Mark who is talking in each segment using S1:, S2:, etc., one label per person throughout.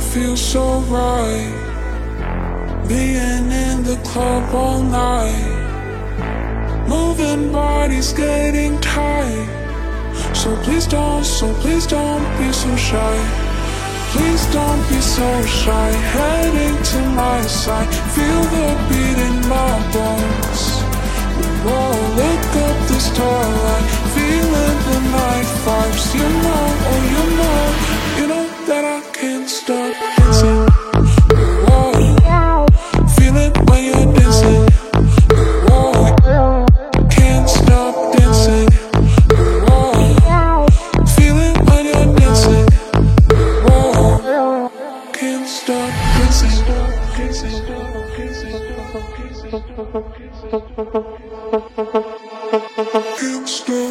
S1: feels so right, being in the club all night, moving bodies getting tight. So please don't be so shy. Please don't be so shy. Heading to my side, feel the beat in my bones. Whoa, look up the starlight, feeling the night vibes. You know that I can't stop dancing. Whoa, feel it when you're dancing. Whoa, can't stop dancing. Whoa, feel it when you're dancing. Whoa, can't stop dancing. Can't stop.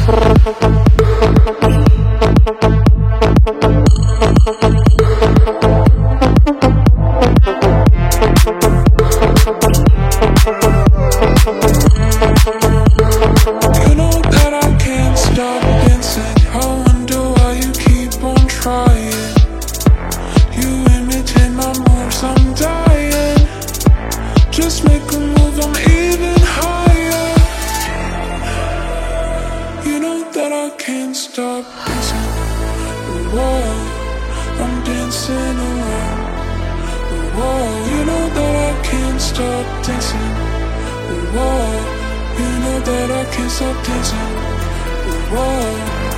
S1: You know that I can't stop dancing. I wonder why you keep on trying. You imitate my moves, I'm dying. Just make a move, I'm even higher. You know that I can't stop dancing. Whoa, I'm dancing alone. Whoa, you know that I can't stop dancing. Whoa, you know that I can't stop dancing. Whoa,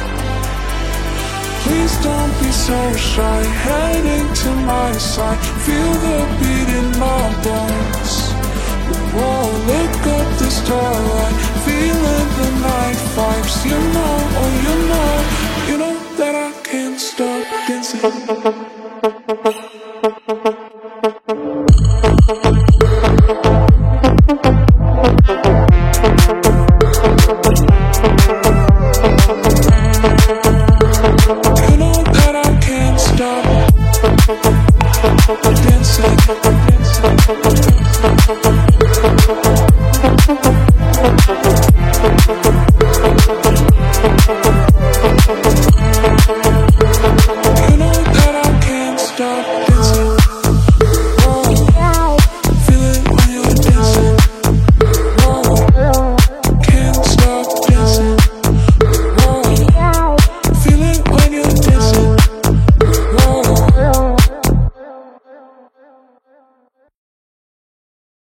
S1: please don't be so shy. Heading to my side, feel the beat in my bones. Whoa, look up the starlight, feeling the night vibes. You know that I can't stop dancing.